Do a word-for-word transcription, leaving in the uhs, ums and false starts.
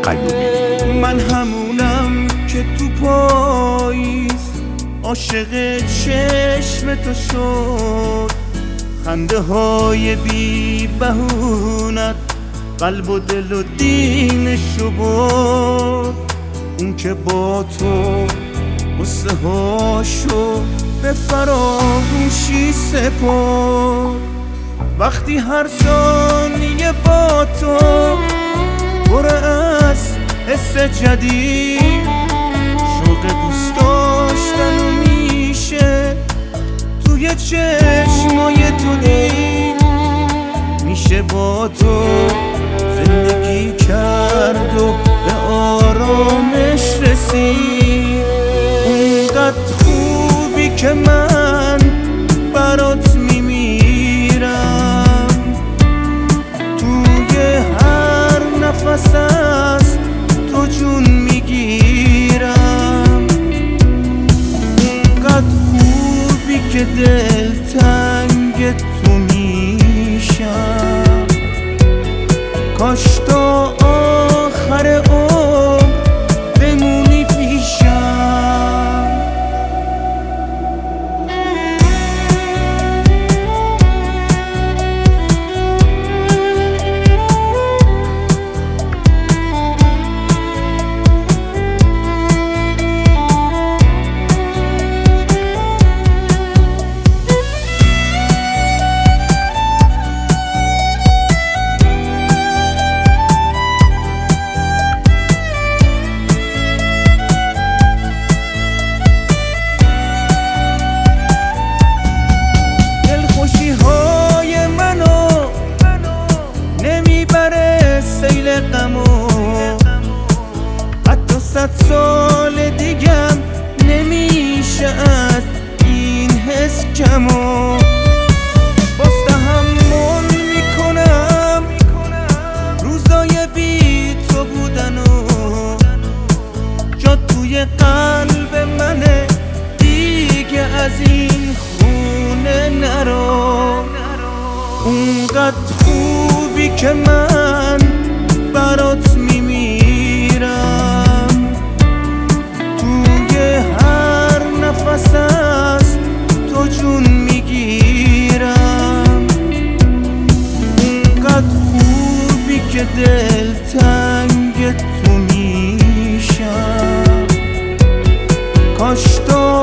ایوبی. من همونم که تو پاییز عاشق چشم تو شد، خنده های بی بهونت قلب و دل و دینشو برد. اون که با تو قصه هاشو به فراموشی سپرد. وقتی هر ثانیه با تو پر از حس جدید، شوق دوست داشتن میشه توی چشمای تو دید. میشه با تو زندگی کرد و به آرامش رسید. اونقدر خوبی که من برات میمیرم، توی هر نفس از تو جون میگیرم. اونقدر خوبی که دل تنگ تو میشم، کاش تا آخر عمر بمونی پیشم. سیل غمو حتی صد سال دیگم نمیشه از این حس کمو. باز تحمل میکنم روزای بی تو بودنو، جا توی قلب منه دیگه از این خونه نرو. اونقدر خوبی که من برات میمیرم، توی هر نفس از تو جون میگیرم. اونقدر خوبی که دل تنگ تو میشم، کاش تا